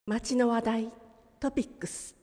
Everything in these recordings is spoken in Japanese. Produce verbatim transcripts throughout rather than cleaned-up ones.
町の話題トピックス。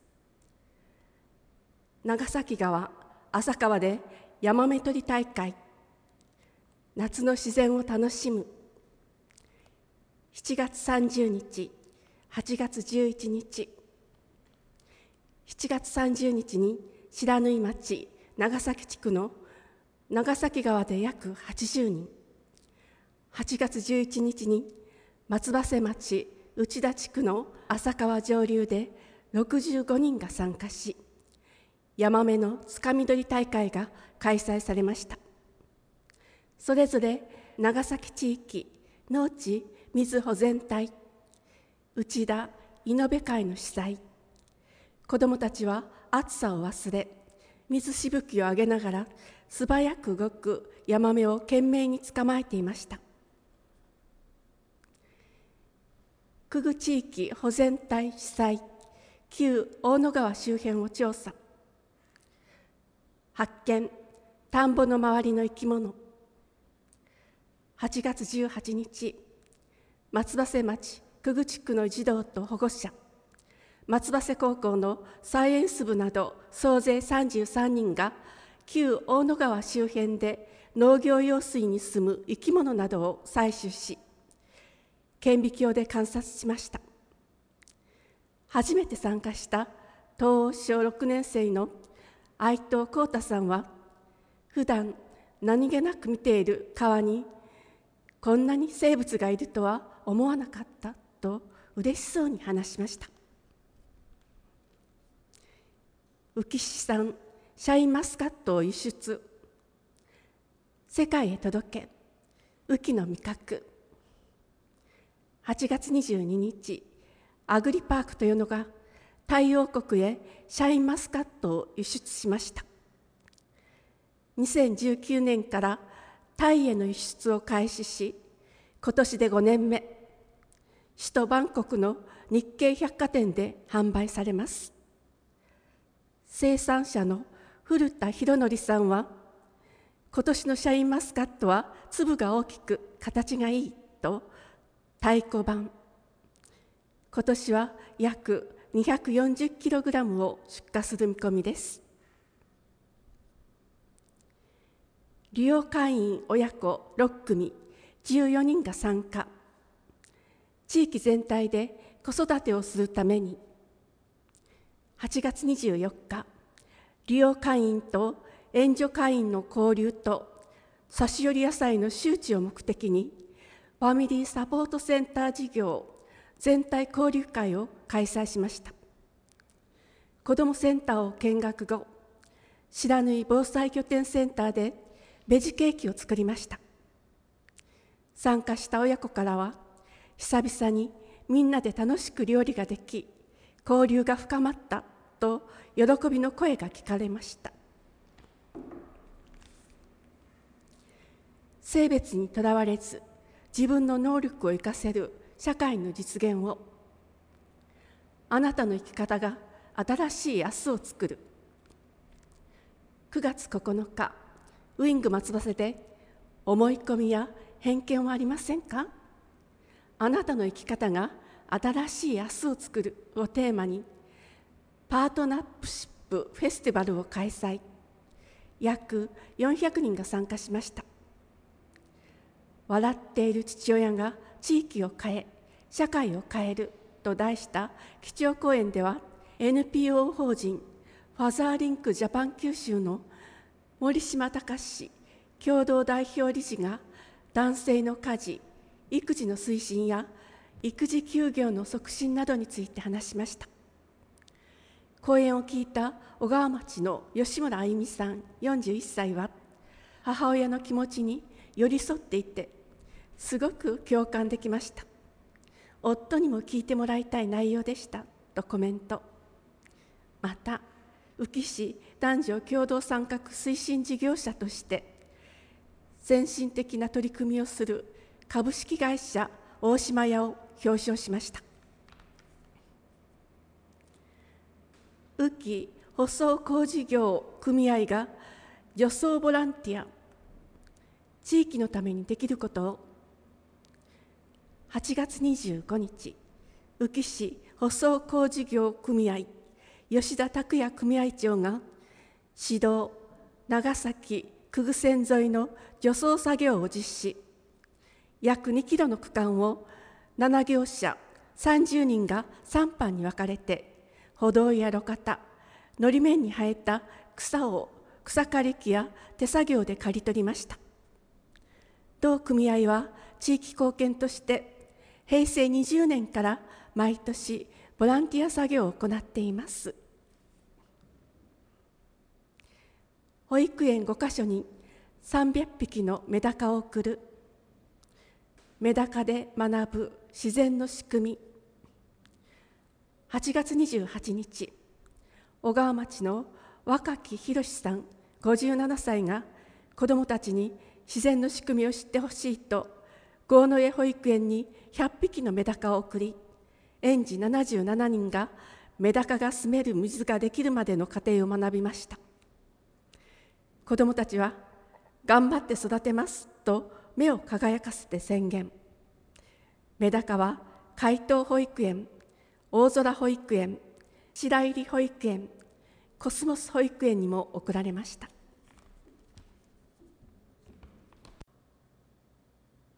長崎川浅川でヤマメ取り大会。夏の自然を楽しむ。しちがつさんじゅうにち、はちがつじゅういちにち。しちがつさんじゅうにちに白縫町長崎地区の長崎川で約はちじゅうにん、はちがつじゅういちにちに松葉瀬町内田地区の浅川上流でろくじゅうごにんが参加し、ヤマメのつかみ取り大会が開催されました。それぞれ長崎地域農地水保全隊、内田稲部会の主催、子どもたちは暑さを忘れ、水しぶきを上げながら素早く動くヤマメを懸命に捕まえていました。久久地域保全隊主催、旧大野川周辺を調査。発見、田んぼの周りの生き物。はちがつじゅうはちにち、松葉瀬町久久地区の児童と保護者、松葉瀬高校のサイエンス部など総勢さんじゅうさんにんが旧大野川周辺で農業用水に住む生き物などを採取し、顕微鏡で観察しました。初めて参加した東央小ろくねんせいの相藤幸太さんは、普段何気なく見ている川にこんなに生物がいるとは思わなかったと嬉しそうに話しました。宇城市産シャインマスカットを輸出。世界へ届け、宇城の味覚。はちがつにじゅうににち、アグリパークというのがタイ王国へシャインマスカットを輸出しました。にせんじゅうきゅうねんからタイへの輸出を開始し、今年でごねんめ、首都バンコクの日系百貨店で販売されます。生産者の古田博則さんは、今年のシャインマスカットは粒が大きく形がいいと太鼓判。今年は約にひゃくよんじゅっキログラムを出荷する見込みです。利用会員親子ろっくみ、じゅうよにんが参加。地域全体で子育てをするために。はちがつにじゅうよっか、利用会員と援助会員の交流と差し寄り野菜の周知を目的に、ファミリーサポートセンター事業全体交流会を開催しました。子どもセンターを見学後、白縫防災拠点センターでベジケーキを作りました。参加した親子からは、久々にみんなで楽しく料理ができ、交流が深まったと喜びの声が聞かれました。性別にとらわれず、自分の能力を生かせる社会の実現を。あなたの生き方が新しい明日を作る。くがつここのか、ウィング松葉瀬で思い込みや偏見はありませんか？あなたの生き方が新しい明日を作るをテーマに、パートナーシップフェスティバルを開催。約よんひゃくにんが参加しました。笑っている父親が地域を変え、社会を変えると題した基調講演では、 エヌピーオー 法人ファザーリンクジャパン九州の森島隆氏共同代表理事が、男性の家事・育児の推進や育児休業の促進などについて話しました。講演を聞いた小川町の吉村あゆみさんよんじゅういっさいは、母親の気持ちに寄り添っていてすごく共感できました。夫にも聞いてもらいたい内容でしたとコメント。また、宇城市男女共同参画推進事業者として先進的な取り組みをする株式会社大島屋を表彰しました。宇城舗装工事業組合が除草ボランティア、地域のためにできることを。はちがつにじゅうごにち、宇城市舗装工事業組合吉田拓也組合長が市道長崎久久線沿いの除草作業を実施。約にキロの区間をなな業者さんじゅうにんがさん班に分かれて、歩道や路肩、のり面に生えた草を草刈り機や手作業で刈り取りました。同組合は地域貢献としてへいせいにじゅうねんから毎年ボランティア作業を行っています。保育園ごかしょにさんびゃっぴきのメダカを送る。メダカで学ぶ自然の仕組み。はちがつにじゅうはちにち、小川町の若木博さんごじゅうななさいが子どもたちに自然の仕組みを知ってほしいと郷の江保育園にひゃっぴきのメダカを送り、園児ななじゅうななにんがメダカが住める水ができるまでの過程を学びました。子どもたちは頑張って育てますと目を輝かせて宣言。メダカは海東保育園、大空保育園、白入保育園、コスモス保育園にも贈られました。